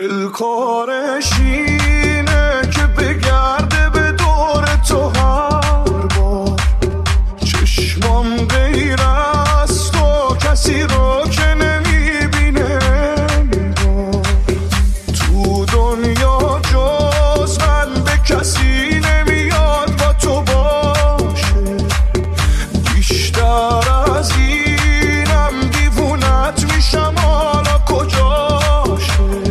دلکارش اینه که بگرده به دور تو هر بار. چشمام غیر از تو کسی رو که نمیبینه نگار. تو دنیا جز من به کسی نمیاد با تو باشه. بیشتر از اینم دیوونت میشم، حالا کجاشه؟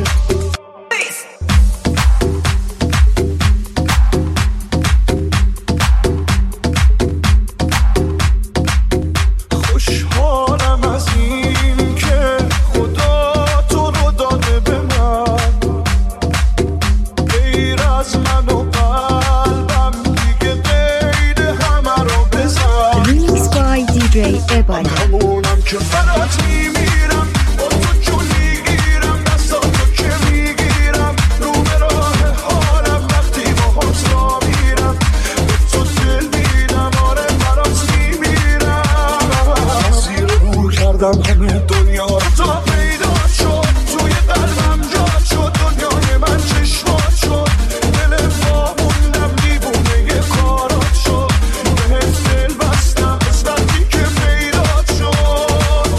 خوشحالم از این که خدا تو رو داده به من. غیر از من و قلبم دیگه قید همه رو بزن. Remix by DJ Ebony. همونم که برات میمیرم، با تو جون میگیرم، دستا تو که میگیرم. رو به راه حالم وقتی باهات را میرم، به تو دل میدم، آره برات میمیرم. زیر رو کردم همه دنیا رو تا پیدا شد. توی قلبم جا شد، دنیای من چشمات شد. دل با موندم دیوونه کارات شد. بهت دل بستم از وقتی که پیدات شد.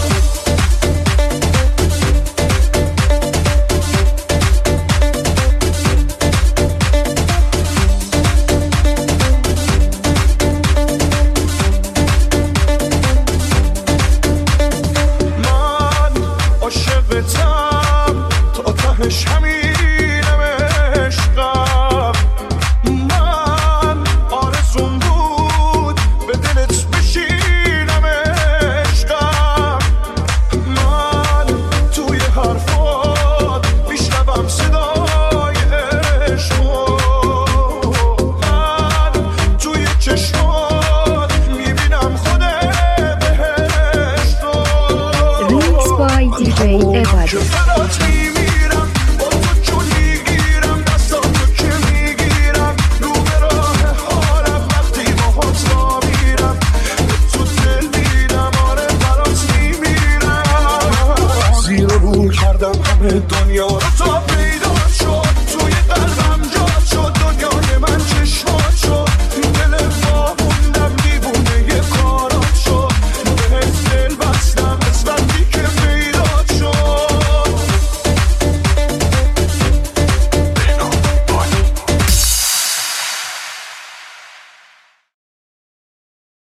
من عاشقتم تا تهش، همینم عشقم. من آرزوم بود به دلت بشینم عشقم. من توی حرفات میشنوم صدای عشقو. من توی چشمات میبینم خود بهشتو. Remix by DJ Ebony. که برات میمیرم، با تو جون میگیرم، دستا تو که میگیرم. رو به راه حالم وقتی باهات را میرم، به تو دل میدم، آره برات میمیرم. زیر رو کردم همه دنیا رو تا